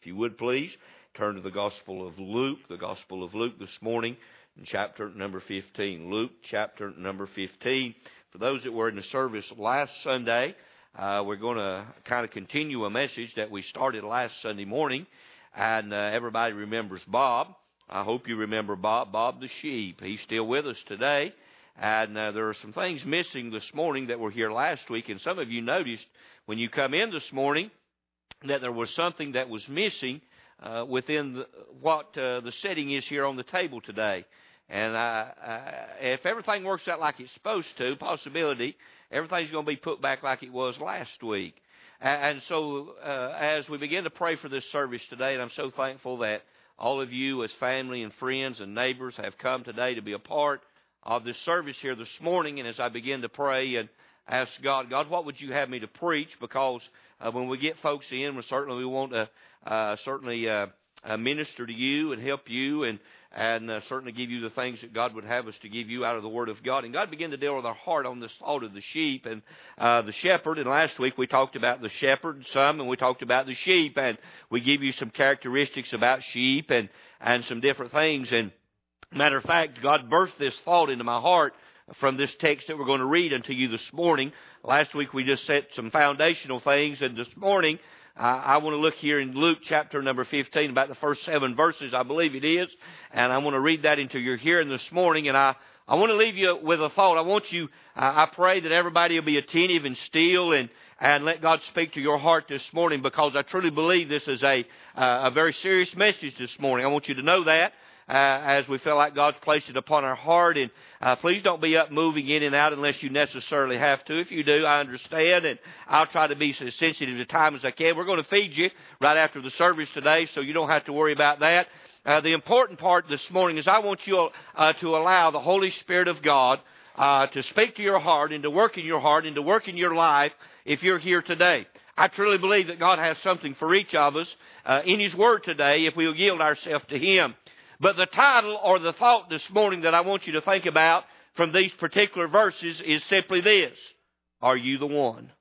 If you would please, turn to the Gospel of Luke this morning, in chapter number 15. Luke, chapter number 15. For those that were in the service last Sunday, we're going to kind of continue a message that we started last Sunday morning, and everybody remembers Bob. I hope you remember Bob the sheep. He's still with us today, and there are some things missing this morning that were here last week, and some of you noticed when you come in this morning that there was something that was missing within what the setting is here on the table today. And if everything works out like it's supposed to, possibility, everything's going to be put back like it was last week. And so as we begin to pray for this service today, and I'm so thankful that all of you as family and friends and neighbors have come today to be a part of this service here this morning. And as I begin to pray and ask God, what would you have me to preach? Because when we get folks in, we want to minister to you and help you and certainly give you the things that God would have us to give you out of the Word of God. And God began to deal with our heart on this thought of the sheep and the shepherd. And last week we talked about the shepherd some, and we talked about the sheep, and we give you some characteristics about sheep and some different things. And matter of fact, God birthed this thought into my heart from this text that we're going to read unto you this morning. Last week we just set some foundational things, and this morning I want to look here in Luke chapter number 15, about the first 7 verses, I believe it is, and I want to read that into your hearing this morning, and I want to leave you with a thought. I pray that everybody will be attentive and still and let God speak to your heart this morning, because I truly believe this is a very serious message this morning. I want you to know that. As we feel like God's placed it upon our heart. And please don't be up moving in and out unless you necessarily have to. If you do, I understand, and I'll try to be as sensitive to time as I can. We're going to feed you right after the service today, so you don't have to worry about that. The important part this morning is I want you to allow the Holy Spirit of God to speak to your heart and to work in your heart and to work in your life if you're here today. I truly believe that God has something for each of us in His Word today if we will yield ourselves to Him. But the title or the thought this morning that I want you to think about from these particular verses is simply this: are you the one?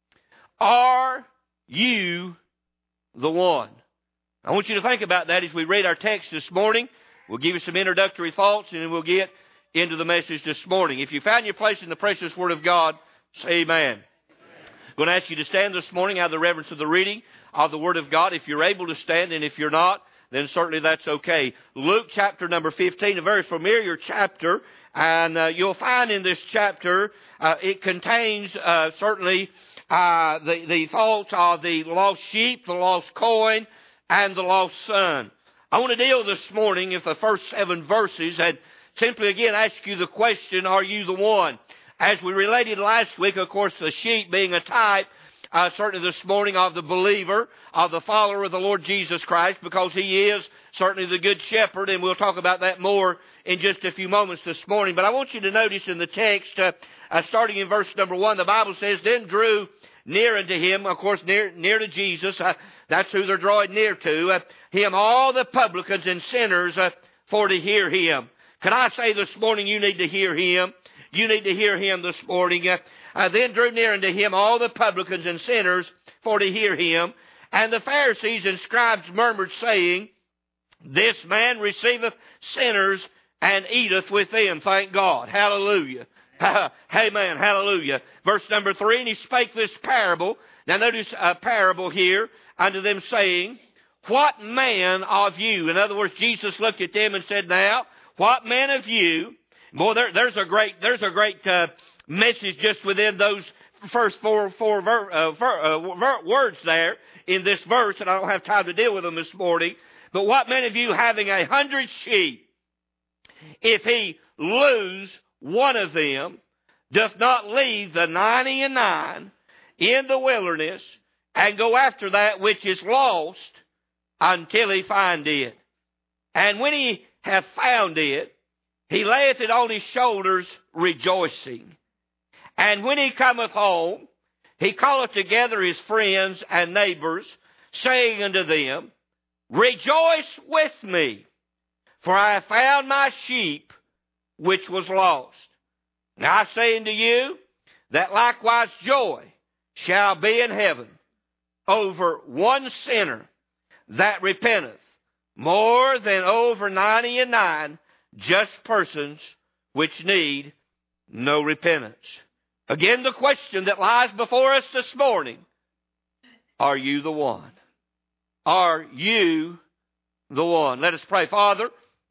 Are you the one? I want you to think about that as we read our text this morning. We'll give you some introductory thoughts, and then we'll get into the message this morning. If you found your place in the precious Word of God, say amen. I'm going to ask you to stand this morning out of the reverence of the reading of the Word of God. If you're able to stand, and if you're not, then certainly that's okay. Luke chapter number 15, a very familiar chapter, and you'll find in this chapter it contains certainly the thoughts of the lost sheep, the lost coin, and the lost son. I want to deal this morning with the first 7 verses and simply again ask you the question, are you the one? As we related last week, of course, the sheep being a type certainly this morning of the believer, of the follower of the Lord Jesus Christ, because He is certainly the good shepherd, and we'll talk about that more in just a few moments this morning. But I want you to notice in the text, starting in verse number 1, the Bible says, then drew near unto Him, of course near to Jesus, that's who they're drawing near to, Him all the publicans and sinners for to hear Him. Can I say this morning you need to hear Him? You need to hear Him this morning. Then drew near unto Him all the publicans and sinners for to hear Him. And the Pharisees and scribes murmured, saying, this man receiveth sinners and eateth with them. Thank God. Hallelujah. Amen. Hallelujah. Verse number 3, and He spake this parable. Now notice a parable here unto them, saying, what man of you? In other words, Jesus looked at them and said, now, what man of you? Boy, there's a great message just within those first four words there in this verse, and I don't have time to deal with them this morning. But what man of you, having 100 sheep, if he lose one of them, doth not leave the 99 in the wilderness and go after that which is lost until he find it? And when he hath found it, he layeth it on his shoulders, rejoicing. And when he cometh home, he calleth together his friends and neighbors, saying unto them, rejoice with me, for I have found my sheep which was lost. Now I say unto you, that likewise joy shall be in heaven over one sinner that repenteth, more than over 99 just persons which need no repentance. Again, the question that lies before us this morning, are you the one? Are you the one? Let us pray. Father,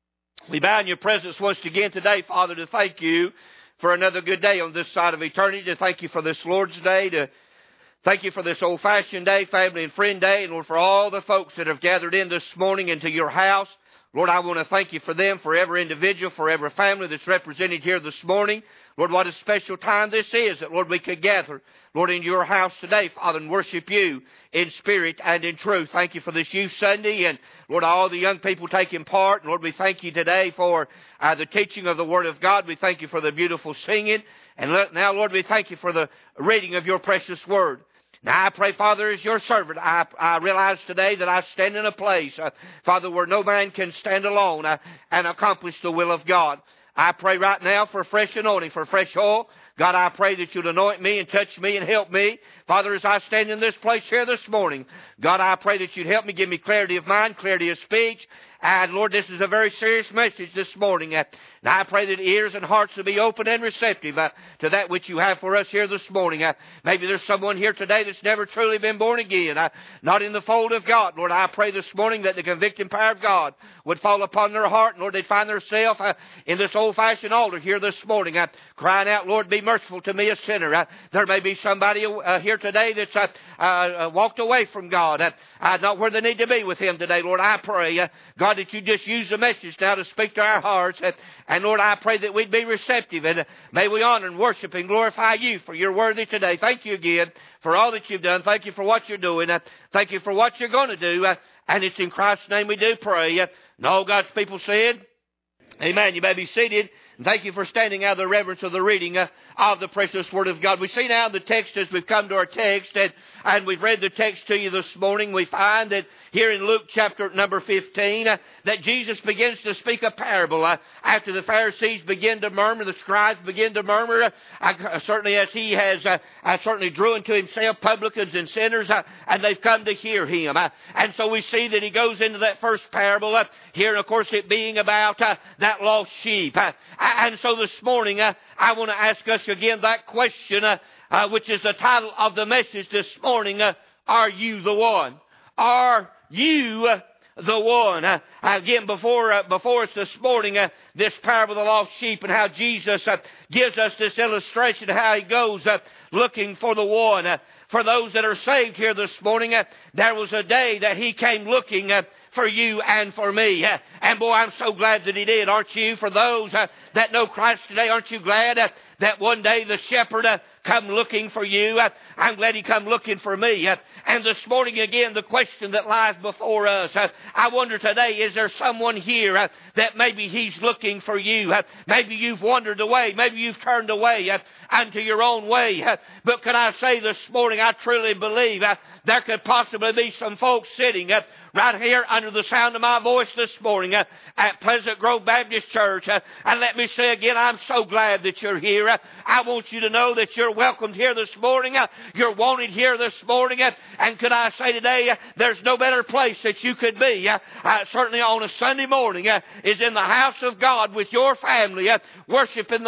we bow in your presence once again today, Father, to thank you for another good day on this side of eternity, to thank you for this Lord's Day, to thank you for this old-fashioned day, family and friend day, and Lord, for all the folks that have gathered in this morning into your house. Lord, I want to thank you for them, for every individual, for every family that's represented here this morning. Lord, what a special time this is that, Lord, we could gather, Lord, in your house today, Father, and worship you in spirit and in truth. Thank you for this Youth Sunday and, Lord, all the young people taking part. And, Lord, we thank you today for the teaching of the Word of God. We thank you for the beautiful singing. And now, Lord, we thank you for the reading of your precious Word. Now, I pray, Father, as your servant, I realize today that I stand in a place, Father, where no man can stand alone and accomplish the will of God. I pray right now for fresh anointing, for fresh oil. God, I pray that you'd anoint me and touch me and help me. Father, as I stand in this place here this morning, God, I pray that you'd help me, give me clarity of mind, clarity of speech. And Lord, this is a very serious message this morning. And I pray that ears and hearts will be open and receptive to that which you have for us here this morning. Maybe there's someone here today that's never truly been born again, not in the fold of God. Lord, I pray this morning that the convicting power of God would fall upon their heart. And Lord, they'd find themselves in this old-fashioned altar here this morning, crying out, Lord, be merciful to me, a sinner. There may be somebody here today that's walked away from God, not where they need to be with Him today. Lord, I pray, God, that you just use the message now to speak to our hearts. And Lord, I pray that we'd be receptive, and may we honor and worship and glorify you, for you're worthy today. Thank you again for all that you've done. Thank you for what you're doing. Thank you for what you're going to do. And it's in Christ's name we do pray. And all God's people said, amen. You may be seated. And thank you for standing out of the reverence of the reading of the precious Word of God. We see now the text as we've come to our text, and we've read the text to you this morning. We find that here in Luke chapter number 15, that Jesus begins to speak a parable. After the Pharisees begin to murmur, the scribes begin to murmur, certainly as he has certainly drew into himself publicans and sinners, and they've come to hear him. And so we see that he goes into that first parable here, and of course it being about that lost sheep. And so this morning, I want to ask us again that question, which is the title of the message this morning, are you the one? Are you the one? Again, before us this morning, this parable of the lost sheep and how Jesus gives us this illustration of how He goes looking for the one. For those that are saved here this morning, there was a day that He came looking for you and for me. And boy, I'm so glad that He did, aren't you? For those that know Christ today, aren't you glad that one day the shepherd come looking for you? I'm glad He come looking for me. And this morning again, the question that lies before us, I wonder today, is there someone here that maybe He's looking for you? Maybe you've wandered away. Maybe you've turned away unto your own way. But can I say this morning, I truly believe there could possibly be some folks sitting right here under the sound of my voice this morning at Pleasant Grove Baptist Church. And let me say again, I'm so glad that you're here. I want you to know that you're welcomed here this morning. You're wanted here this morning. And could I say today, there's no better place that you could be, certainly on a Sunday morning, is in the house of God with your family, worshiping the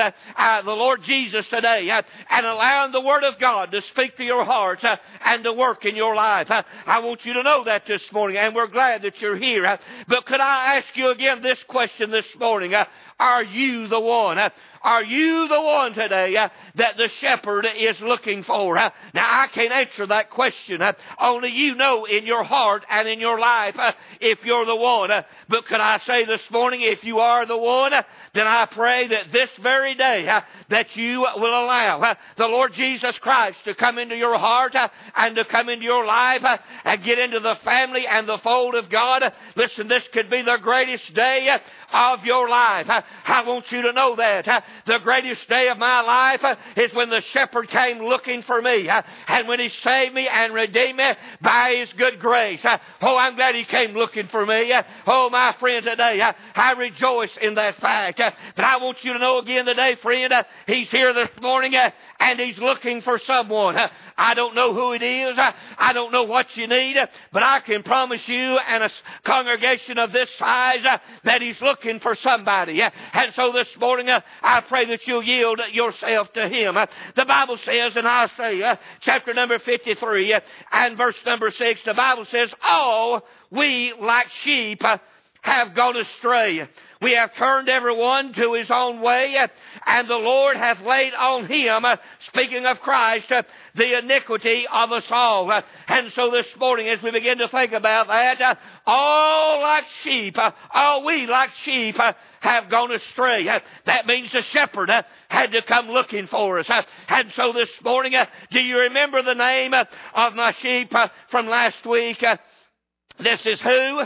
Lord Jesus today, and allowing the Word of God to speak to your heart and to work in your life. I want you to know that this morning, and we're glad that you're here. But could I ask you again this question this morning? Are you the one? Are you the one today that the shepherd is looking for? Now, I can't answer that question. Only you know in your heart and in your life if you're the one. But could I say this morning, if you are the one, then I pray that this very day that you will allow the Lord Jesus Christ to come into your heart and to come into your life and get into the family and the fold of God. Listen, this could be the greatest day of your life. I want you to know that. The greatest day of my life is when the shepherd came looking for me, and when He saved me and redeemed me by His good grace. Oh, I'm glad He came looking for me. Oh, my friend, today I rejoice in that fact. But I want you to know again today, friend, He's here this morning and He's looking for someone. I don't know who it is. I don't know what you need, but I can promise you and a congregation of this size that He's looking for somebody. And so this morning, I pray that you'll yield yourself to Him. The Bible says in Isaiah chapter number 53 and verse number 6, the Bible says, all we like sheep have gone astray. We have turned everyone to his own way, and the Lord hath laid on Him, speaking of Christ, the iniquity of us all. And so this morning, as we begin to think about that, all we like sheep have gone astray. That means the shepherd had to come looking for us. And so this morning, do you remember the name of my sheep from last week? This is who?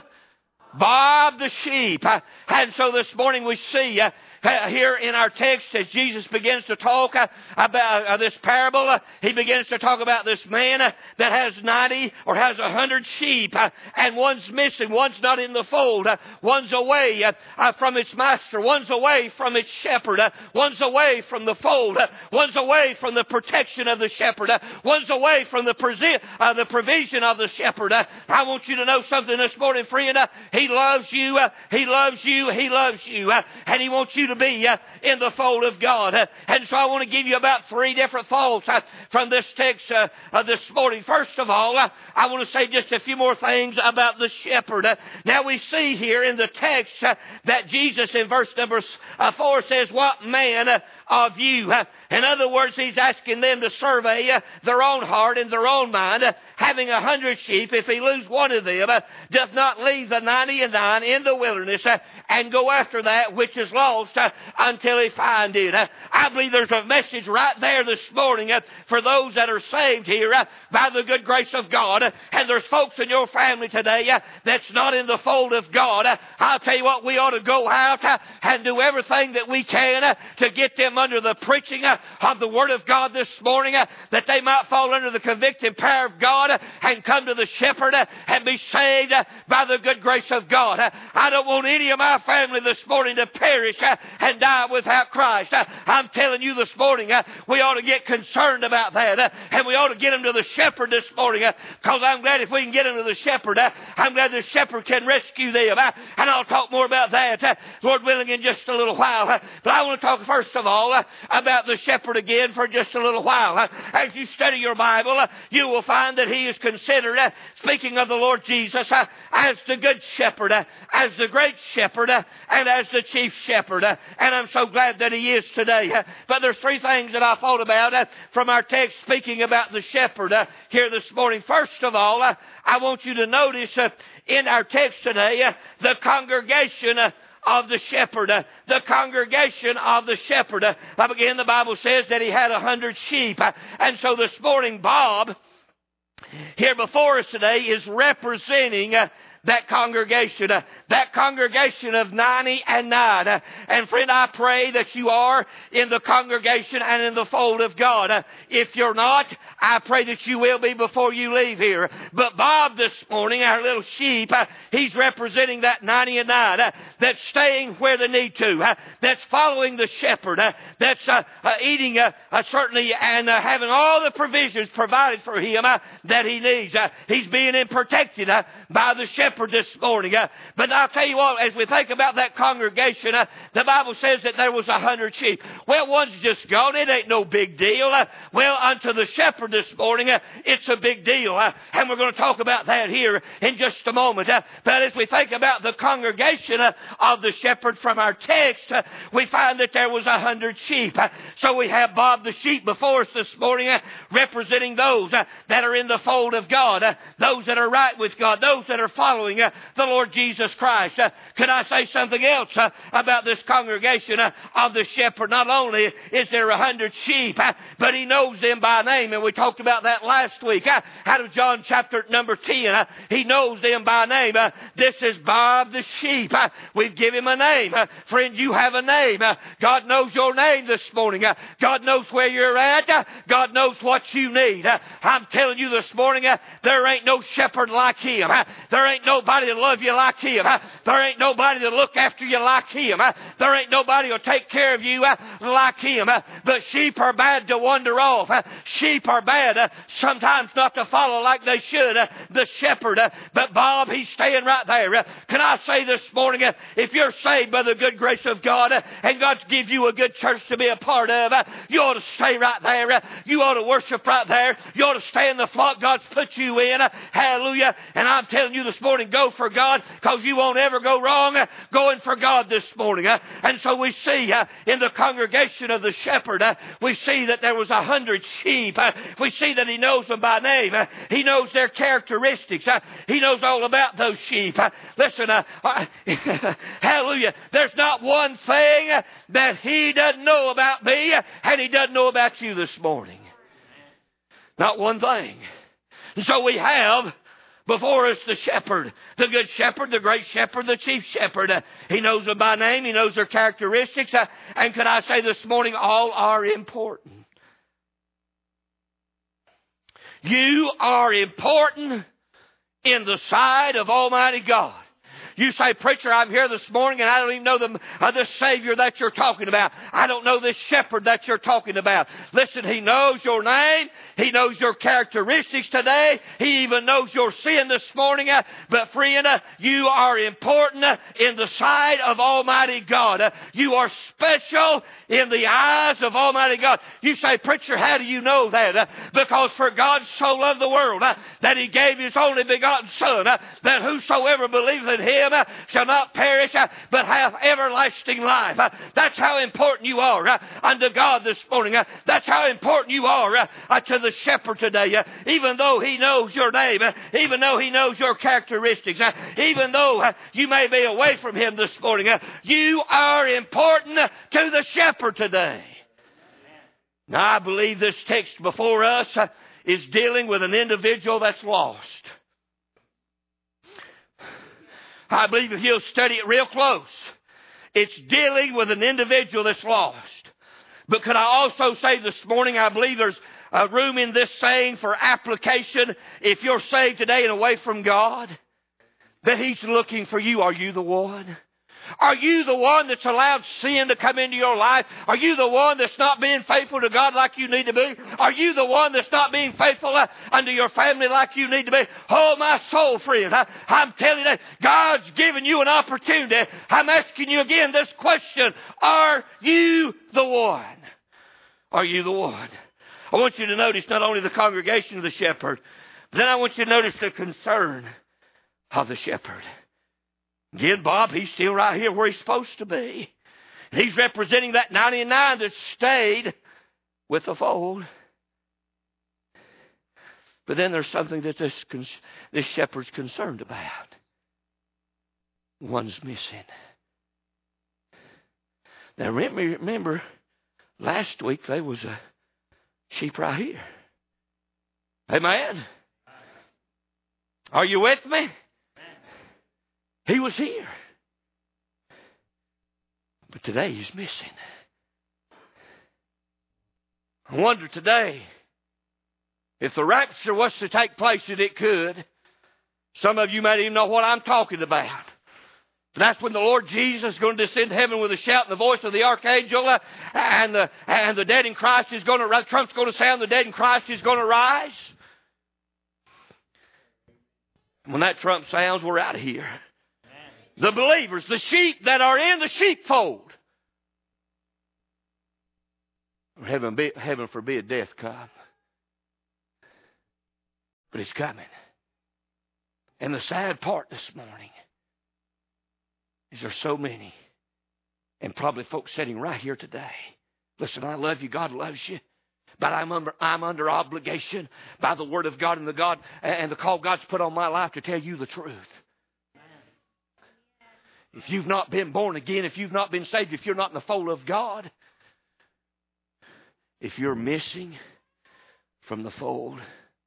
Bob the sheep. And so this morning we see here in our text, as Jesus begins to talk about this parable, He begins to talk about this man that has 90 or has 100 sheep, and one's missing, one's not in the fold, one's away from its master, one's away from its shepherd, one's away from the fold, one's away from the protection of the shepherd, one's away from the provision of the shepherd. I want you to know something this morning, friend. He loves you, He loves you, He loves you, and He wants you to be in the fold of God. And so I want to give you about 3 different thoughts from this text this morning. First of all, I want to say just a few more things about the shepherd. Now we see here in the text that Jesus in verse number 4 says, what man of you? In other words, He's asking them to survey their own heart and their own mind. Having 100 sheep, if he lose one of them, doth not leave the 99 in the wilderness and go after that which is lost until he find it. I believe there's a message right there this morning for those that are saved here by the good grace of God. And there's folks in your family today that's not in the fold of God. I'll tell you what, we ought to go out and do everything that we can to get them under the preaching of the Word of God this morning, that they might fall under the convicting power of God and come to the shepherd and be saved by the good grace of God. I don't want any of my family this morning to perish and die without Christ. I'm telling you this morning, we ought to get concerned about that, and we ought to get them to the shepherd this morning, because I'm glad if we can get them to the shepherd, I'm glad the shepherd can rescue them. And I'll talk more about that, Lord willing, in just a little while. But I want to talk first of all about the shepherd again for just a little while. As you study your Bible, you will find that He is considered, speaking of the Lord Jesus, as the good shepherd, as the great shepherd, and as the chief shepherd. And I'm so glad that He is today. But there's 3 things that I thought about from our text speaking about the shepherd here this morning. First of all, I want you to notice in our text today the congregation of the shepherd. The congregation of the shepherd. Again, the Bible says that he had 100 sheep. And so this morning, Bob, here before us today, is representing that congregation of 90 and 9. And friend, I pray that you are in the congregation and in the fold of God. If you're not, I pray that you will be before you leave here. But Bob this morning, our little sheep, he's representing that 90 and 9, that's staying where they need to, that's following the shepherd, that's eating certainly and having all the provisions provided for him that he needs. He's being protected by the shepherd this morning. But I'll tell you what, as we think about that congregation, the Bible says that there was 100 sheep. Well, one's just gone. It ain't no big deal. Well, unto the shepherd this morning, it's a big deal. And we're going to talk about that here in just a moment. But as we think about the congregation of the shepherd from our text, we find that there was 100 sheep. So we have Bob the sheep before us this morning, representing those that are in the fold of God, those that are right with God, those that are following the Lord Jesus Christ. Could I say something else about this congregation of the shepherd? Not only is there 100 sheep, but he knows them by name, and we talked about that last week. Out of John chapter number 10, he knows them by name. This is Bob the sheep. We've given him a name. Friend, you have a name. God knows your name this morning. God knows where you're at. God knows what you need. I'm telling you this morning, there ain't no shepherd like him. There ain't nobody to love you like him. There ain't nobody to look after you like him. There ain't nobody to take care of you like him. But sheep are bad to wander off. Sheep are bad sometimes not to follow like they should the shepherd. But Bob, he's staying right there. Can I say this morning, if you're saved by the good grace of God and God's give you a good church to be a part of, you ought to stay right there. You ought to worship right there. You ought to stay in the flock God's put you in. Hallelujah. And I'm telling you this morning, go for God, because you won't ever go wrong going for God this morning. And so we see in the congregation of the shepherd, we see that there was 100 sheep. We see that he knows them by name. He knows their characteristics. He knows all about those sheep. Listen, hallelujah. There's not one thing that he doesn't know about me, and he doesn't know about you this morning. Not one thing. And so we have before us the shepherd, the good shepherd, the great shepherd, the chief shepherd. He knows them by name. He knows their characteristics. And can I say this morning, all are important. You are important in the sight of Almighty God. You say, preacher, I'm here this morning and I don't even know the Savior that you're talking about. I don't know this shepherd that you're talking about. Listen, He knows your name. He knows your characteristics today. He even knows your sin this morning. But friend, you are important in the sight of Almighty God. You are special in the eyes of Almighty God. You say, preacher, how do you know that? Because for God so loved the world that He gave His only begotten Son, that whosoever believes in Him shall not perish but have everlasting life. That's how important you are unto God this morning. That's how important you are to the shepherd today. Even though He knows your name, even though He knows your characteristics, even though you may be away from Him this morning, you are important to the shepherd today. Now, I believe this text before us is dealing with an individual that's lost. I believe if you'll study it real close, it's dealing with an individual that's lost. But could I also say this morning, I believe there's a room in this saying for application. If you're saved today and away from God, that He's looking for you. Are you the one? Are you the one that's allowed sin to come into your life? Are you the one that's not being faithful to God like you need to be? Are you the one that's not being faithful unto your family like you need to be? Oh, my soul friend, I'm telling you that God's given you an opportunity. I'm asking you again this question. Are you the one? Are you the one? I want you to notice not only the congregation of the shepherd, but then I want you to notice the concern of the shepherd. Again, Bob, he's still right here where he's supposed to be. He's representing that 99 that stayed with the fold. But then there's something that this shepherd's concerned about. One's missing. Now remember, last week there was a sheep right here. Amen? Are you with me? He was here. But today he's missing. I wonder today, if the rapture was to take place, and it could, some of you might even know what I'm talking about. But that's when the Lord Jesus is going to descend to heaven with a shout and the voice of the archangel, and the dead in Christ is going to, trump's going to sound, the dead in Christ is going to rise. When that trump sounds, we're out of here. The believers, the sheep that are in the sheepfold. Heaven forbid death come. But it's coming. And the sad part this morning is there's so many, and probably folks sitting right here today. Listen, I love you. God loves you. But I'm under obligation by the Word of God and the call God's put on my life to tell you the truth. If you've not been born again, if you've not been saved, if you're not in the fold of God, if you're missing from the fold,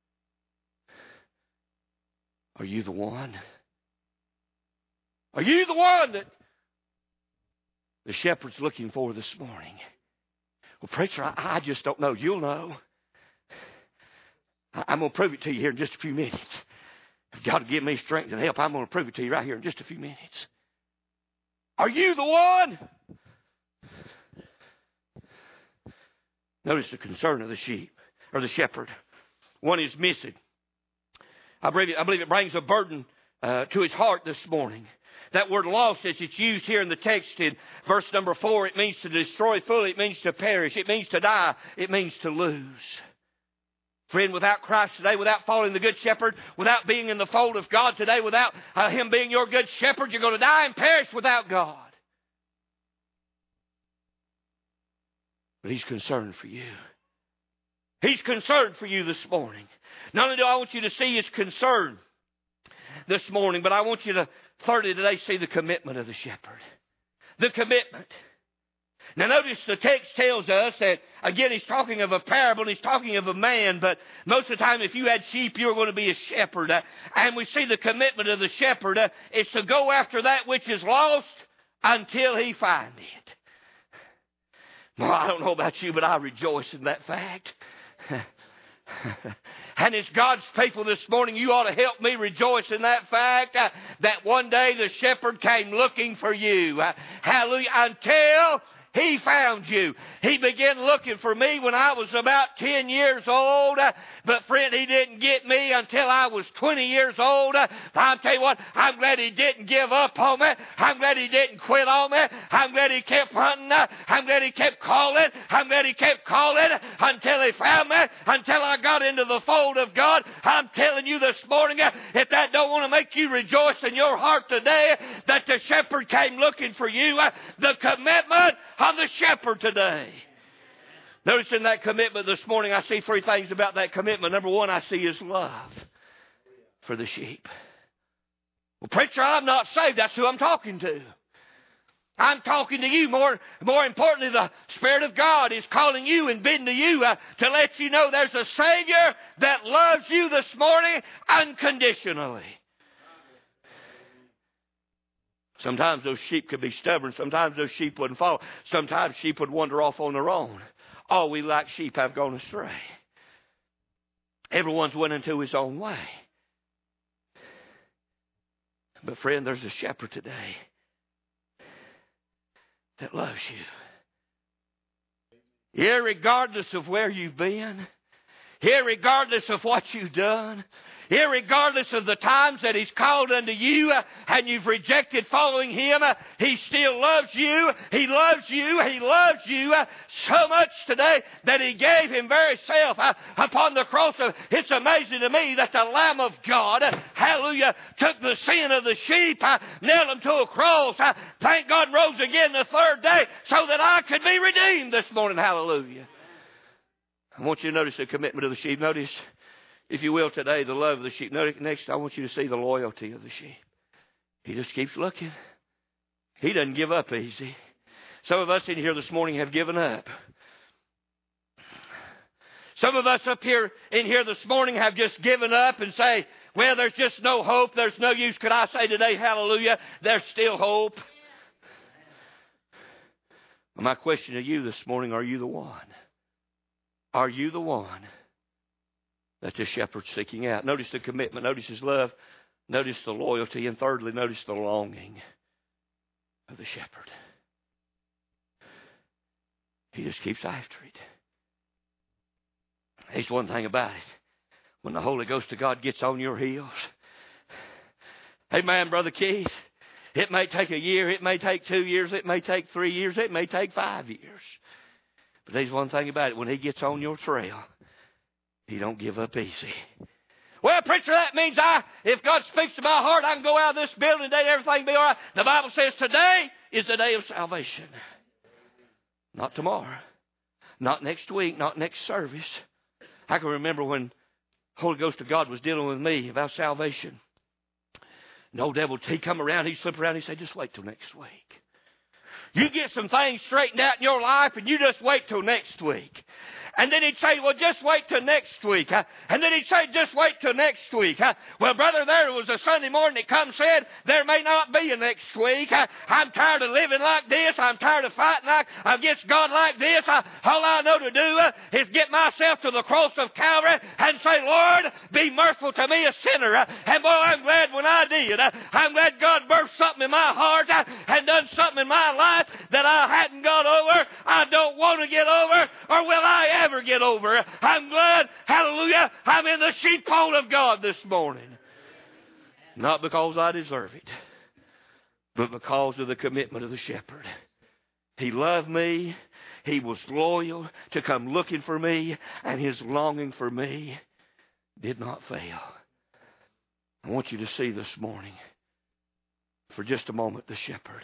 are you the one? Are you the one that the shepherd's looking for this morning? Well, preacher, I just don't know. You'll know. I'm going to prove it to you here in just a few minutes. If God will give me strength and help, I'm going to prove it to you right here in just a few minutes. Are you the one? Notice the concern of the sheep, or the shepherd. One is missing. I believe it brings a burden to his heart this morning. That word lost, as it's used here in the text in verse number 4, it means to destroy fully. It means to perish. It means to die. It means to lose. Friend, without Christ today, without following the Good Shepherd, without being in the fold of God today, without Him being your Good Shepherd, you're going to die and perish without God. But He's concerned for you. He's concerned for you this morning. Not only do I want you to see His concern this morning, but I want you to, thirdly today, see the commitment of the shepherd. The commitment. Now notice the text tells us that, again, he's talking of a parable, he's talking of a man, but most of the time if you had sheep, you were going to be a shepherd. And we see the commitment of the shepherd. It's to go after that which is lost until he find it. Well, I don't know about you, but I rejoice in that fact. And as God's people this morning, you ought to help me rejoice in that fact that one day the shepherd came looking for you. Hallelujah. Until He found you. He began looking for me when I was about 10 years old. But friend, He didn't get me until I was 20 years old. I'll tell you what, I'm glad He didn't give up on me. I'm glad He didn't quit on me. I'm glad He kept hunting. I'm glad He kept calling. I'm glad He kept calling until He found me, until I got into the fold of God. I'm telling you this morning, if that don't want to make you rejoice in your heart today, that the shepherd came looking for you, the commitment of the shepherd today. Notice in that commitment this morning, I see three things about that commitment. Number one, I see His love for the sheep. Well, preacher, I'm not saved. That's who I'm talking to. I'm talking to you. More importantly, the Spirit of God is calling you and bidding to you to let you know there's a Savior that loves you this morning unconditionally. Sometimes those sheep could be stubborn. Sometimes those sheep wouldn't follow. Sometimes sheep would wander off on their own. All we like sheep have gone astray. Everyone's went into his own way. But friend, there's a shepherd today that loves you. Irregardless of where you've been, irregardless of what you've done, irregardless of the times that He's called unto you and you've rejected following Him, He still loves you. He loves you. He loves you so much today that He gave Him very self upon the cross. It's amazing to me that the Lamb of God, hallelujah, took the sin of the sheep, nailed them to a cross, thank God, rose again the third day so that I could be redeemed this morning. Hallelujah. I want you to notice the commitment of the sheep. Notice, if you will, today, the love of the sheep. Next, I want you to see the loyalty of the sheep. He just keeps looking. He doesn't give up easy. Some of us in here this morning have given up. Some of us up here in here this morning have just given up and say, well, there's just no hope. There's no use. Could I say today, hallelujah, there's still hope? Well, my question to you this morning, are you the one? Are you the one that the shepherd's seeking out? Notice the commitment. Notice His love. Notice the loyalty. And thirdly, notice the longing of the shepherd. He just keeps after it. Here's one thing about it. When the Holy Ghost of God gets on your heels, amen, Brother Keith, it may take a year, it may take 2 years, it may take 3 years, it may take 5 years. But there's one thing about it. When He gets on your trail, He don't give up easy. Well, preacher, that means if God speaks to my heart, I can go out of this building today, everything will be all right. The Bible says today is the day of salvation. Not tomorrow. Not next week. Not next service. I can remember when the Holy Ghost of God was dealing with me about salvation. And old devil, he'd come around, he'd slip around, he'd say, just wait till next week. You get some things straightened out in your life and you just wait till next week. And then he'd say, well, just wait till next week. And then he'd say, just wait till next week. Well, brother, there was a Sunday morning that come said, there may not be a next week. I'm tired of living like this. I'm tired of fighting against God like this. All I know to do is get myself to the cross of Calvary and say, Lord, be merciful to me, a sinner. And boy, I'm glad when I did. I'm glad God birthed something in my heart and done something in my life that that I hadn't got over, I don't want to get over, or will I ever get over. I'm glad, hallelujah, I'm in the sheepfold of God this morning. Not because I deserve it, but because of the commitment of the shepherd. He loved me. He was loyal to come looking for me, and his longing for me did not fail. I want you to see this morning, for just a moment, the shepherd.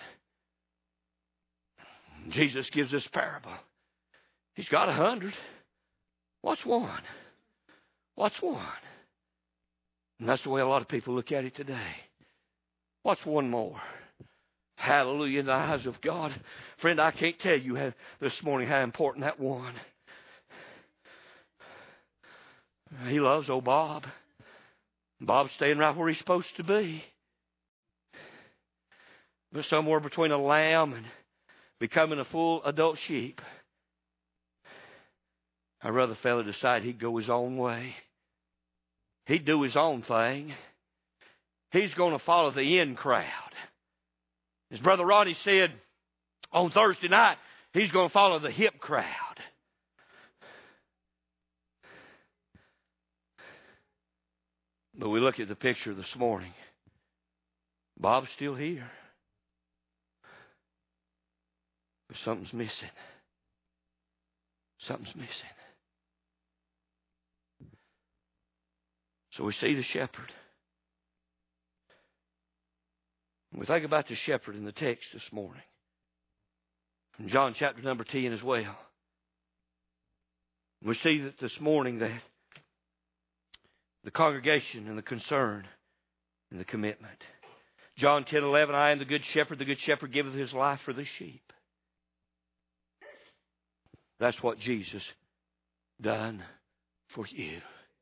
Jesus gives this parable. He's got 100. What's one? What's one? And that's the way a lot of people look at it today. What's one more? Hallelujah, in the eyes of God. Friend, I can't tell you this morning how important that one. He loves old Bob. Bob's staying right where he's supposed to be. But somewhere between a lamb and becoming a full adult sheep, I'd rather fella decide he'd go his own way. He'd do his own thing. He's going to follow the in crowd. As Brother Ronnie said on Thursday night, he's going to follow the hip crowd. But we look at the picture this morning. Bob's still here. But something's missing. Something's missing. So we see the shepherd. We think about the shepherd in the text this morning. From John chapter number 10 as well. We see that this morning that the congregation and the concern and the commitment. John 10:11, I am the good shepherd giveth his life for the sheep. That's what Jesus done for you.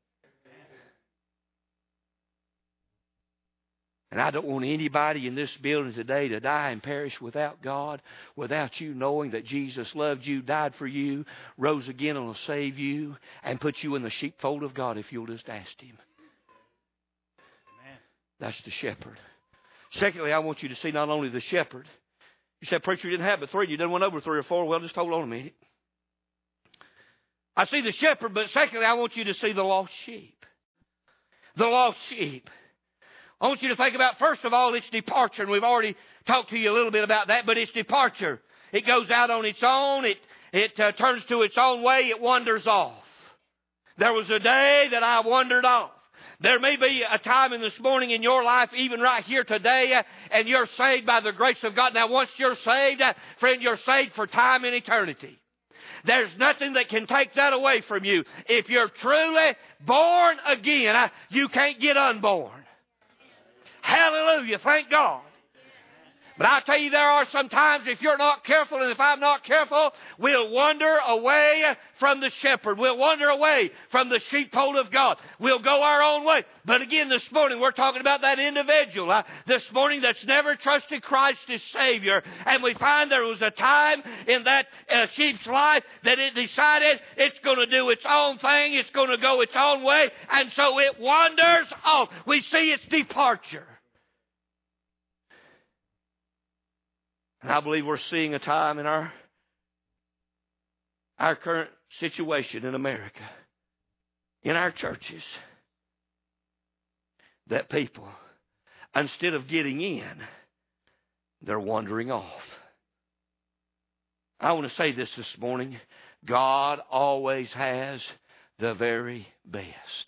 And I don't want anybody in this building today to die and perish without God, without you knowing that Jesus loved you, died for you, rose again and will save you, and put you in the sheepfold of God if you'll just ask Him. Amen. That's the shepherd. Secondly, I want you to see not only the shepherd. You said, preacher, you didn't have but 3. You done went over 3 or 4. Well, just hold on a minute. I see the shepherd, but secondly, I want you to see the lost sheep. The lost sheep. I want you to think about, first of all, its departure. And we've already talked to you a little bit about that, but its departure. It goes out on its own. It turns to its own way. It wanders off. There was a day that I wandered off. There may be a time in this morning in your life, even right here today, and you're saved by the grace of God. Now, once you're saved, friend, you're saved for time and eternity. There's nothing that can take that away from you. If you're truly born again, you can't get unborn. Hallelujah. Thank God. But I'll tell you, there are some times if you're not careful, and if I'm not careful, we'll wander away from the shepherd. We'll wander away from the sheepfold of God. We'll go our own way. But again, this morning, we're talking about that individual this morning that's never trusted Christ as Savior. And we find there was a time in that sheep's life that it decided it's going to do its own thing. It's going to go its own way. And so it wanders off. We see its departure. And I believe we're seeing a time in our current situation in America, in our churches, that people, instead of getting in, they're wandering off. I want to say this morning. God always has the very best.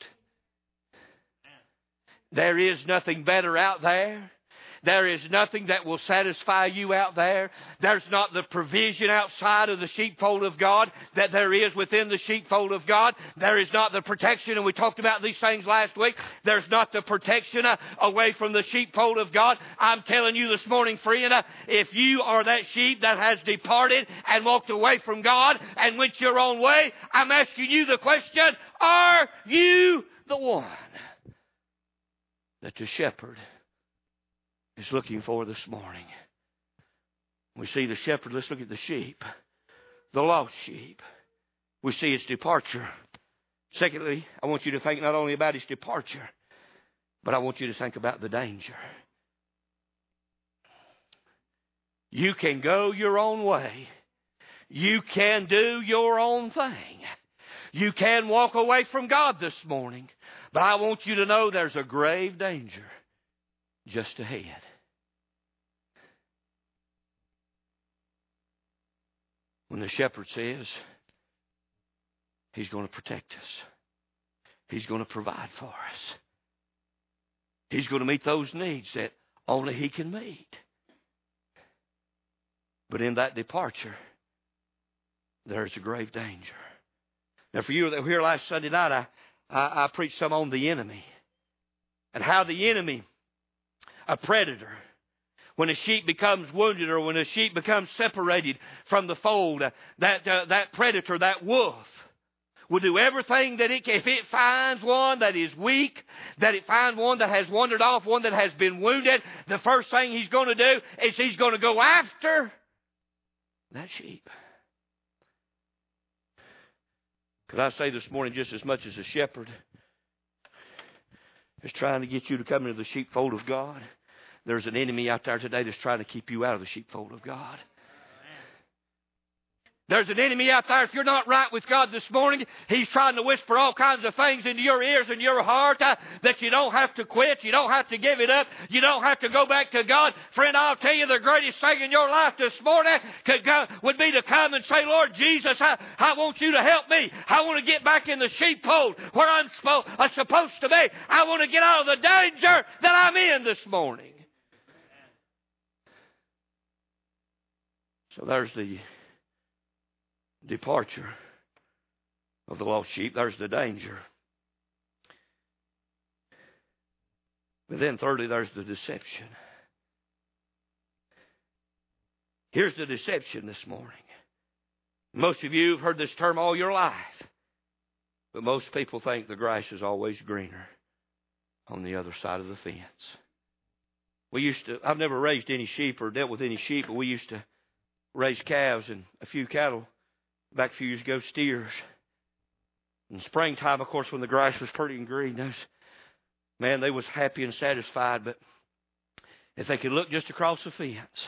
There is nothing better out there. There is nothing that will satisfy you out there. There's not the provision outside of the sheepfold of God that there is within the sheepfold of God. There is not the protection, and we talked about these things last week. There's not the protection away from the sheepfold of God. I'm telling you this morning, friend, if you are that sheep that has departed and walked away from God and went your own way, I'm asking you the question, are you the one that the shepherd is looking for this morning? We see the shepherd. Let's look at the sheep. The lost sheep. We see its departure. Secondly, I want you to think not only about its departure, but I want you to think about the danger. You can go your own way. You can do your own thing. You can walk away from God this morning. But I want you to know there's a grave danger just ahead. When the shepherd says He's going to protect us, He's going to provide for us, He's going to meet those needs that only He can meet. But in that departure, there's a grave danger. Now, for you that were here last Sunday night, I preached some on the enemy and how the enemy, a predator, when a sheep becomes wounded or when a sheep becomes separated from the fold, that predator, that wolf, will do everything that it can. If it finds one that is weak, that it finds one that has wandered off, one that has been wounded, the first thing he's going to do is he's going to go after that sheep. Could I say this morning, just as much as a shepherd is trying to get you to come into the sheepfold of God, there's an enemy out there today that's trying to keep you out of the sheepfold of God. There's an enemy out there, if you're not right with God this morning, he's trying to whisper all kinds of things into your ears and your heart that you don't have to quit, you don't have to give it up, you don't have to go back to God. Friend, I'll tell you the greatest thing in your life this morning would be to come and say, Lord Jesus, I want you to help me. I want to get back in the sheepfold where I'm supposed to be. I want to get out of the danger that I'm in this morning. So there's the departure of the lost sheep. There's the danger. But then thirdly, there's the deception. Here's the deception this morning. Most of you have heard this term all your life. But most people think the grass is always greener on the other side of the fence. I've never raised any sheep or dealt with any sheep, but we used to raise calves and a few cattle. Back a few years ago, steers. In springtime, of course, when the grass was pretty and green, they was happy and satisfied. But if they could look just across the fence,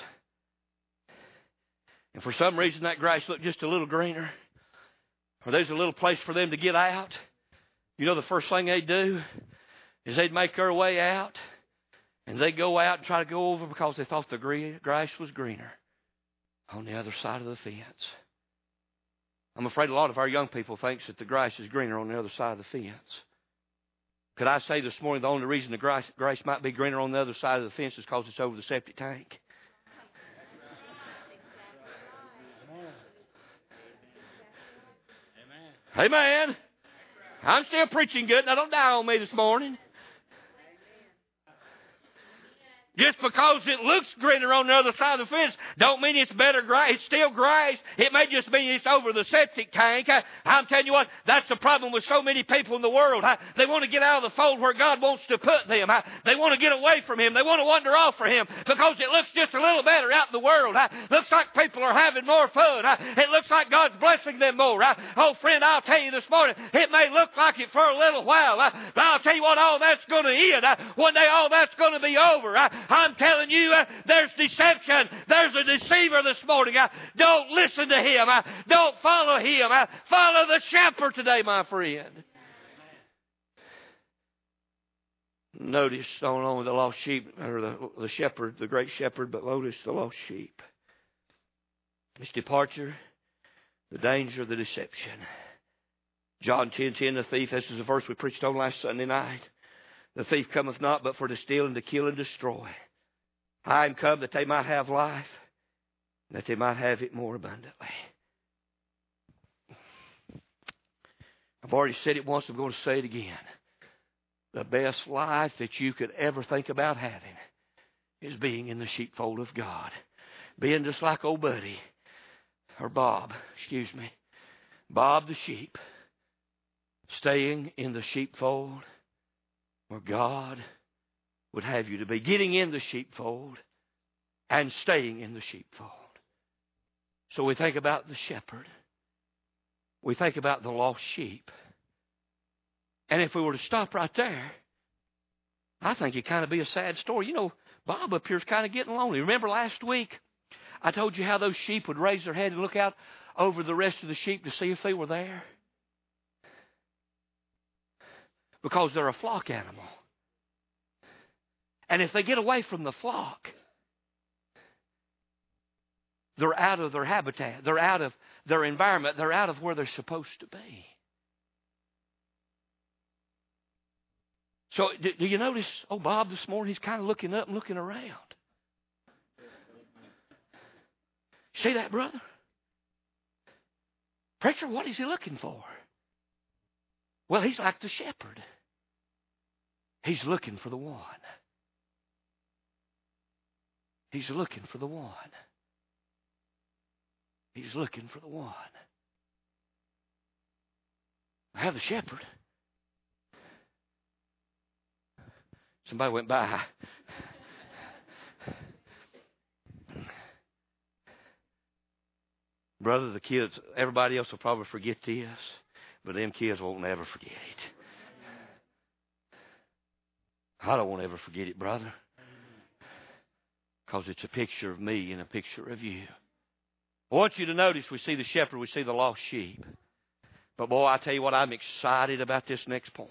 and for some reason that grass looked just a little greener, or there's a little place for them to get out, you know the first thing they'd do is they'd make their way out, and they'd go out and try to go over because they thought the grass was greener on the other side of the fence. I'm afraid a lot of our young people thinks that the grass is greener on the other side of the fence. Could I say this morning the only reason the grass might be greener on the other side of the fence is because it's over the septic tank? Amen. I'm still preaching good. Now don't die on me this morning. Just because it looks greener on the other side of the fence don't mean it's better grass. It's still grass. It may just mean it's over the septic tank. I'm telling you what, that's the problem with so many people in the world. They want to get out of the fold where God wants to put them. They want to get away from Him. They want to wander off from Him because it looks just a little better out in the world. Looks like people are having more fun. It looks like God's blessing them more. Oh, friend, I'll tell you this morning, it may look like it for a little while, but I'll tell you what, all that's going to end. One day all that's going to be over. I'm telling you, there's deception. There's a deceiver this morning. Don't listen to him. Don't follow him. Follow the shepherd today, my friend. Notice not only the lost sheep, or the shepherd, the great shepherd, but notice the lost sheep. His departure, the danger, the deception. John 10:10, the thief, this is a verse we preached on last Sunday night. The thief cometh not but for to steal and to kill and destroy. I am come that they might have life, that they might have it more abundantly. I've already said it once, I'm going to say it again. The best life that you could ever think about having is being in the sheepfold of God. Being just like old Buddy, or Bob the sheep. Staying in the sheepfold where God would have you to be. Getting in the sheepfold and staying in the sheepfold. So we think about the shepherd. We think about the lost sheep. And if we were to stop right there, I think it'd kind of be a sad story. You know, Bob up here's kind of getting lonely. Remember last week, I told you how those sheep would raise their head and look out over the rest of the sheep to see if they were there. Because they're a flock animal. And if they get away from the flock, they're out of their habitat. They're out of their environment. They're out of where they're supposed to be. So do you notice, Bob this morning, he's kind of looking up and looking around. See that, brother? Preacher, what is he looking for? Well, he's like the shepherd. He's looking for the one. He's looking for the one. He's looking for the one. I have the shepherd. Somebody went by. Brother, the kids, everybody else will probably forget this, but them kids won't never forget it. I don't want to ever forget it, brother, because it's a picture of me and a picture of you. I want you to notice we see the shepherd, we see the lost sheep. But boy, I tell you what, I'm excited about this next point.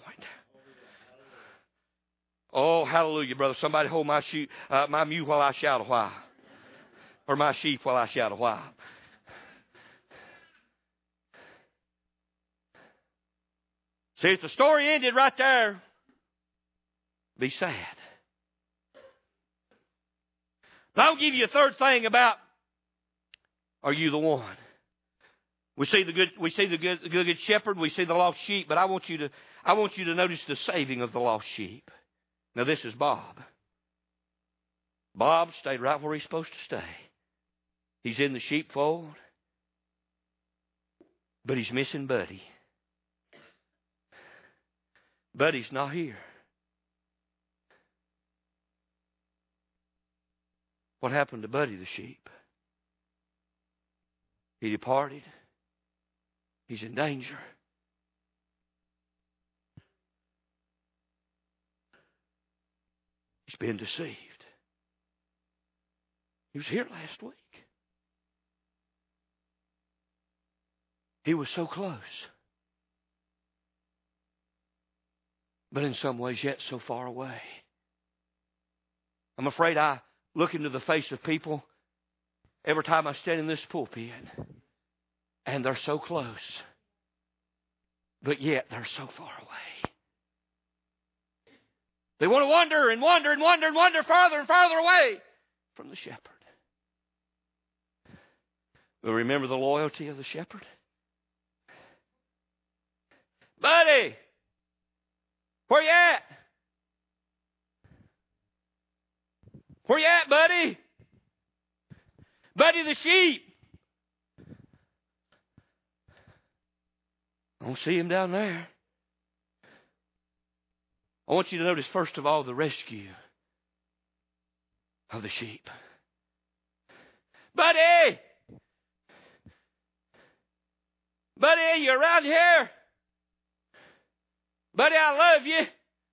Oh, hallelujah, brother. Somebody hold my mule while I shout a while. Or my sheep while I shout a while. See, if the story ended right there, be sad. But I'll give you a third thing about, are you the one? We see the good shepherd, we see the lost sheep, but I want you to notice the saving of the lost sheep. Now this is Bob. Bob stayed right where he's supposed to stay. He's in the sheepfold, but he's missing Buddy. Buddy's not here. What happened to Buddy the sheep? He departed. He's in danger. He's been deceived. He was here last week. He was so close. But in some ways yet so far away. I'm afraid I look into the face of people every time I stand in this pulpit, and they're so close, but yet they're so far away. They want to wander and wander and wander and wander farther and farther away from the shepherd. But remember the loyalty of the shepherd? Buddy, where you at? Where you at, buddy? Buddy the sheep. I don't see him down there. I want you to notice, first of all, the rescue of the sheep. Buddy! Buddy, you around here? Buddy, I love you.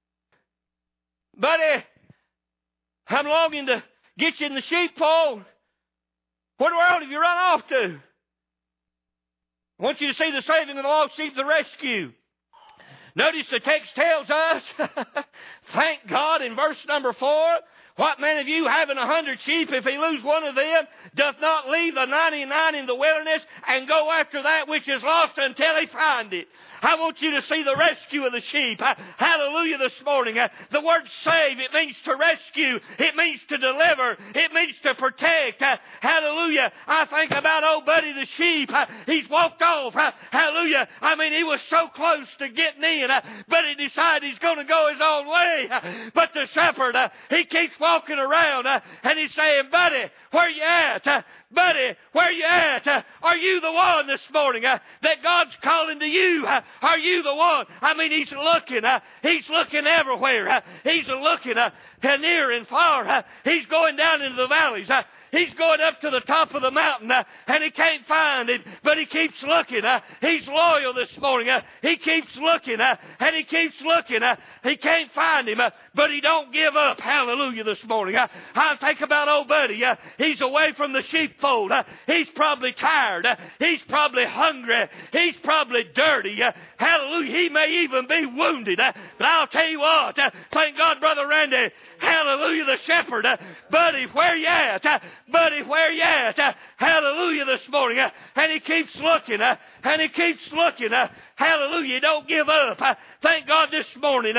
Buddy, I'm longing to get you in the sheepfold. Where in the world have you run off to? I want you to see the saving of the lost sheep, the rescue. Notice the text tells us, thank God in verse number 4, what man of you having 100 sheep, if he lose one of them, doth not leave the 99 in the wilderness and go after that which is lost until he find it? I want you to see the rescue of the sheep. Hallelujah this morning. The word save, it means to rescue. It means to deliver. It means to protect. Hallelujah. I think about old Buddy the sheep. He's walked off. Hallelujah. I mean, he was so close to getting in, but he decided he's going to go his own way. But the shepherd, he keeps walking around and he's saying, Buddy, where you at? Buddy, where you at? Are you the one this morning that God's calling to you? Are you the one? I mean, He's looking. He's looking everywhere. He's looking near and far. He's going down into the valleys. He's going up to the top of the mountain and he can't find him, but he keeps looking. He's loyal this morning. He keeps looking and he keeps looking. He can't find him, but he don't give up. Hallelujah this morning. I think about old buddy. He's away from the sheepfold. He's probably tired. He's probably hungry. He's probably dirty. Hallelujah. He may even be wounded. But I'll tell you what. Thank God, Brother Randy. Hallelujah, the shepherd. Buddy, where you at? Buddy, where you at? Hallelujah this morning. And he keeps looking. And he keeps looking. Hallelujah. Don't give up. Thank God this morning.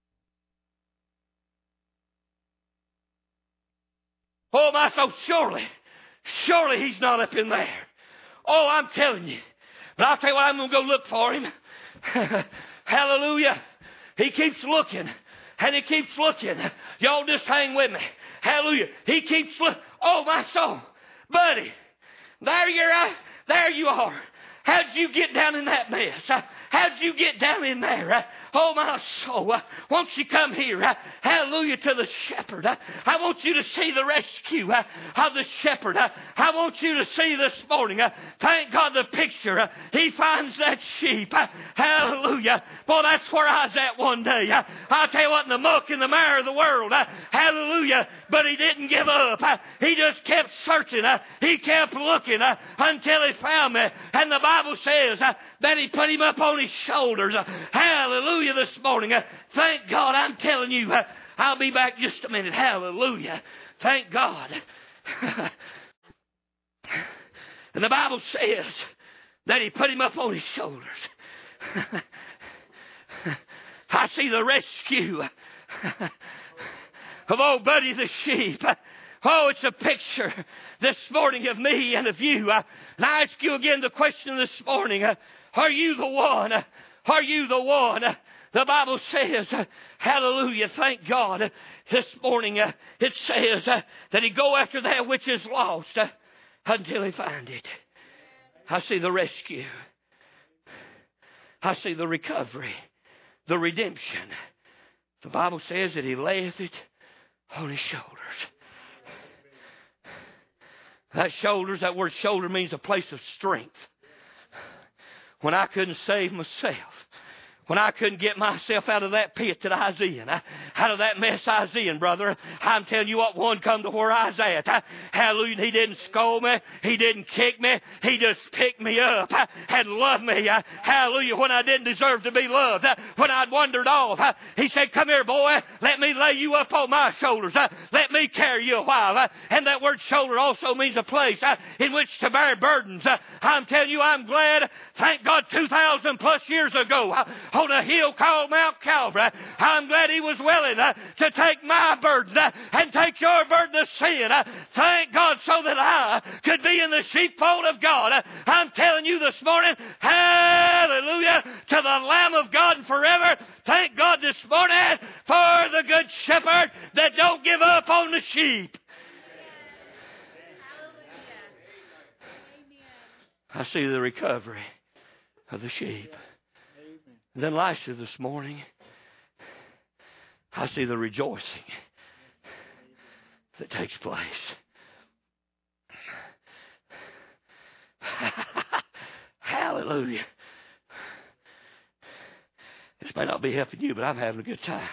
Oh, my soul, surely he's not up in there. Oh, I'm telling you. But I'll tell you what, I'm going to go look for him. Hallelujah. He keeps looking. And he keeps looking. Y'all just hang with me. Hallelujah. He keeps looking. Oh, my soul. Buddy, there you are. How'd you get down in that mess? How'd you get down in there? Oh, my soul, won't you come here? Hallelujah to the shepherd. I want you to see the rescue of the shepherd. I want you to see this morning. Thank God the picture. He finds that sheep. Hallelujah. Boy, that's where I was at one day. I'll tell you what, in the muck and the mire of the world. Hallelujah. But he didn't give up. He just kept searching. He kept looking until he found me. And the Bible says that he put him up on his shoulders. Hallelujah this morning. Thank God. I'm telling you, I'll be back just a minute. Hallelujah. Thank God. And the Bible says that he put him up on his shoulders. I see the rescue of old Buddy the sheep. Oh, it's a picture this morning of me and of you. And I ask you again the question this morning. Are you the one? Are you the one? The Bible says, hallelujah, thank God, this morning it says that he go after that which is lost until he find it. I see the rescue. I see the recovery, the redemption. The Bible says that he layeth it on his shoulders. That word shoulder means a place of strength. When I couldn't save myself, when I couldn't get myself out of that pit that I was in, out of that mess I was in, brother, I'm telling you what, one come to where I was at. Hallelujah. He didn't scold me. He didn't kick me. He just picked me up and loved me. Hallelujah. When I didn't deserve to be loved, when I'd wandered off, he said, come here, boy. Let me lay you up on my shoulders. Let me carry you a while. And that word shoulder also means a place in which to bear burdens. I'm telling you, I'm glad, thank God, 2,000 plus years ago, on a hill called Mount Calvary, I'm glad he was willing to take my burden and take your burden of sin. Thank God, so that I could be in the sheepfold of God. I'm telling you this morning, hallelujah to the Lamb of God and forever. Thank God this morning for the good shepherd that don't give up on the sheep. I see the recovery of the sheep. And then lastly this morning, I see the rejoicing that takes place. Hallelujah. This may not be helping you, but I'm having a good time.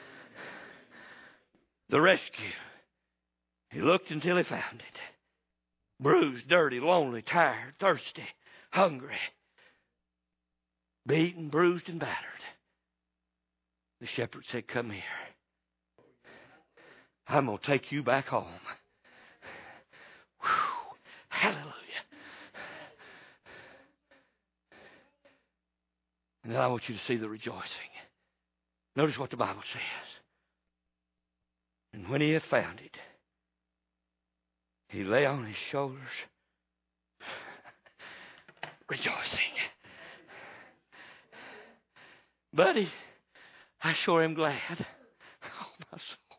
The rescue. He looked until he found it. Bruised, dirty, lonely, tired, thirsty, hungry. Beaten, bruised, and battered. The shepherd said, come here. I'm going to take you back home. Whew. Hallelujah. And then I want you to see the rejoicing. Notice what the Bible says. And when he had found it, he lay on his shoulders, rejoicing. Buddy, I sure am glad. Oh, my soul.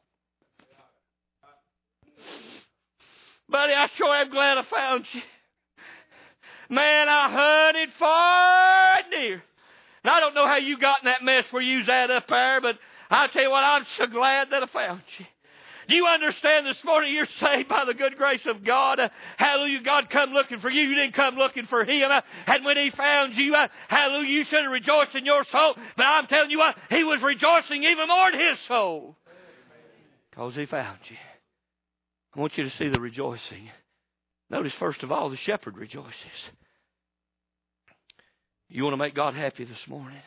Buddy, I sure am glad I found you. Man, I hunted far and near. And I don't know how you got in that mess where you was at up there, but I'll tell you what, I'm so glad that I found you. Do you understand this morning you're saved by the good grace of God? Hallelujah. God come looking for you. You didn't come looking for Him. And when He found you, hallelujah, you should have rejoiced in your soul. But I'm telling you what, He was rejoicing even more in His soul. Because He found you. I want you to see the rejoicing. Notice, first of all, the shepherd rejoices. You want to make God happy this morning?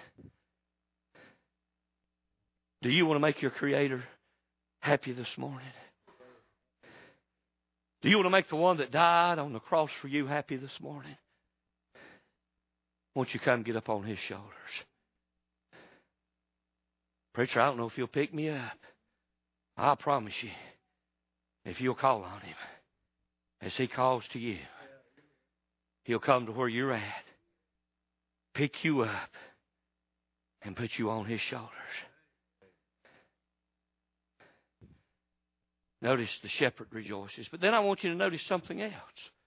Do you want to make your Creator happy this morning? Do you want to make the one that died on the cross for you happy this morning? Won't you come get up on His shoulders? Preacher, I don't know if He'll pick me up. I promise you, if you'll call on Him as He calls to you, He'll come to where you're at, pick you up, and put you on His shoulders. Notice the shepherd rejoices. But then I want you to notice something else.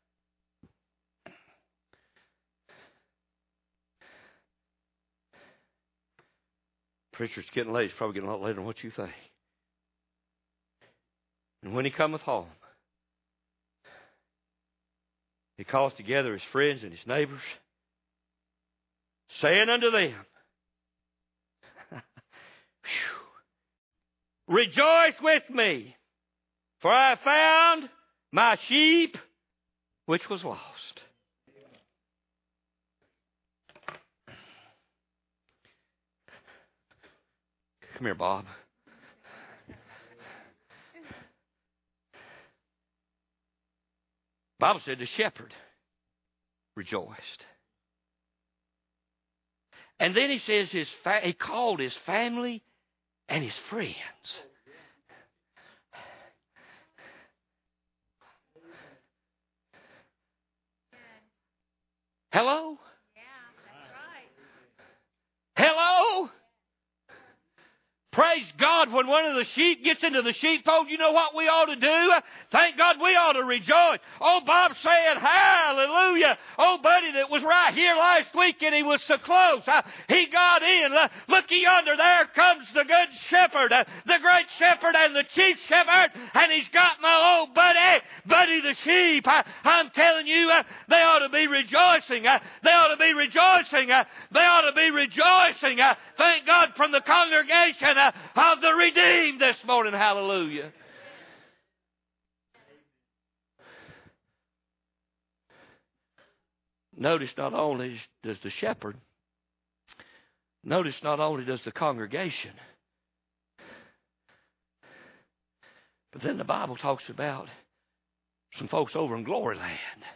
Preacher, it's getting late. It's probably getting a lot later than what you think. And when He cometh home, He calls together His friends and His neighbors, saying unto them, Rejoice with me, for I found my sheep which was lost. Come here, Bob. The Bible said the shepherd rejoiced. And then he says he called his family and his friends. Hello? Yeah, that's right. Hello? Praise God, when one of the sheep gets into the sheepfold, you know what we ought to do? Thank God we ought to rejoice. Oh, Bob said, hallelujah. Oh, buddy that was right here last week and he was so close. He got in. Looky yonder, there comes the good shepherd, the great shepherd and the chief shepherd, and he's got my old buddy the sheep. I'm telling you, they ought to be rejoicing. They ought to be rejoicing. They ought to be rejoicing. Thank God from the congregation of the redeemed this morning. Hallelujah. Notice not only does the shepherd, notice not only does the congregation, but then the Bible talks about some folks over in Glory Land.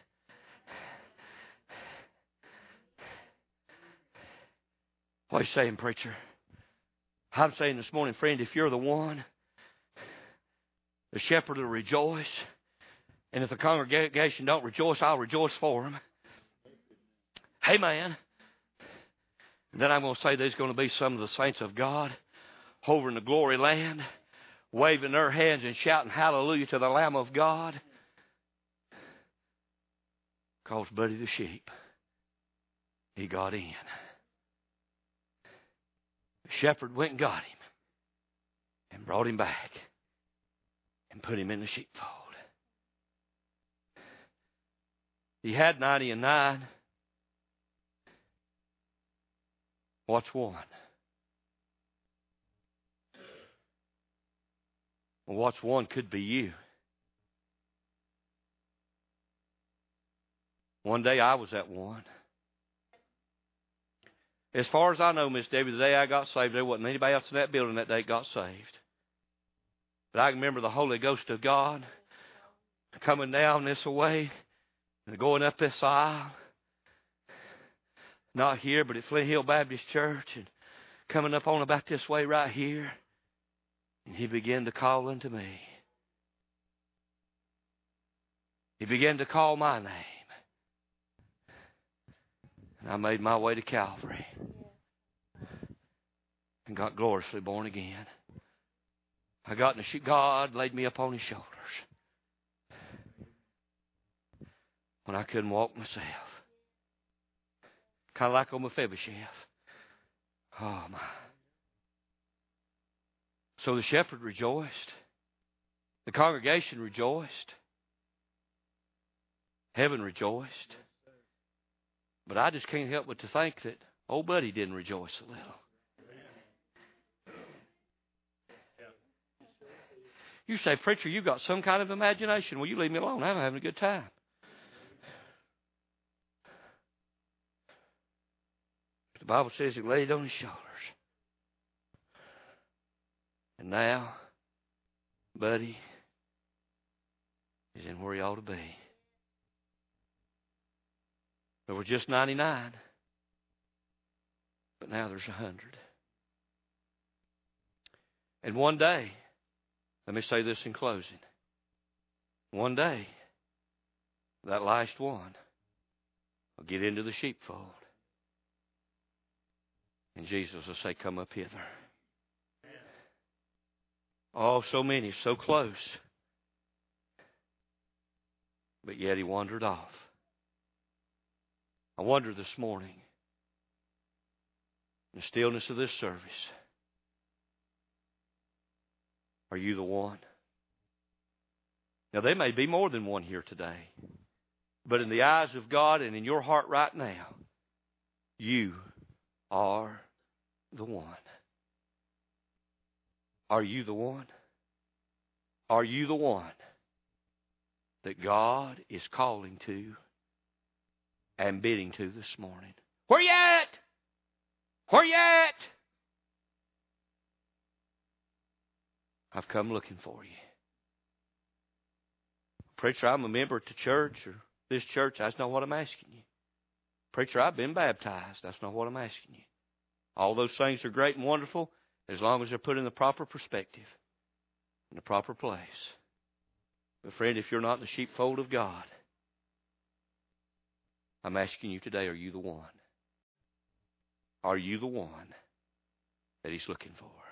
What are you saying, preacher? I'm saying this morning, friend, if you're the one, the shepherd will rejoice. And if the congregation don't rejoice, I'll rejoice for them. Amen. And then I'm going to say there's going to be some of the saints of God over in the Glory Land, waving their hands and shouting hallelujah to the Lamb of God. Because Buddy the sheep, he got in. The shepherd went and got him and brought him back and put him in the sheepfold. He had 99. What's one? Well, what's one could be you. One day I was that one. As far as I know, Miss Debbie, the day I got saved, there wasn't anybody else in that building that day got saved. But I remember the Holy Ghost of God coming down this way and going up this aisle. Not here, but at Flint Hill Baptist Church, and coming up on about this way right here. And He began to call unto me. He began to call my name. And I made my way to Calvary and got gloriously born again. I got in the God laid me up on His shoulders when I couldn't walk myself. Kind of like on Mephibosheth. Oh, my. So the shepherd rejoiced. The congregation rejoiced. Heaven rejoiced. But I just can't help but to think that old Buddy didn't rejoice a little. You say, preacher, you've got some kind of imagination. Well, you leave me alone. I'm having a good time. The Bible says he laid on his shoulders. And now, Buddy is in where he ought to be. There were just 99. But now there's 100. And one day, let me say this in closing. One day, that last one will get into the sheepfold. And Jesus will say, come up hither. Oh, so many, so close. But yet he wandered off. I wonder this morning, in the stillness of this service, are you the one? Now, there may be more than one here today. But in the eyes of God and in your heart right now, you are the one. Are you the one? Are you the one that God is calling to and bidding to this morning? Where you at? Where you at? I've come looking for you. Preacher, I'm a member at the church or this church. That's not what I'm asking you. Preacher, I've been baptized. That's not what I'm asking you. All those things are great and wonderful as long as they're put in the proper perspective, in the proper place. But friend, if you're not in the sheepfold of God, I'm asking you today, are you the one? Are you the one that He's looking for?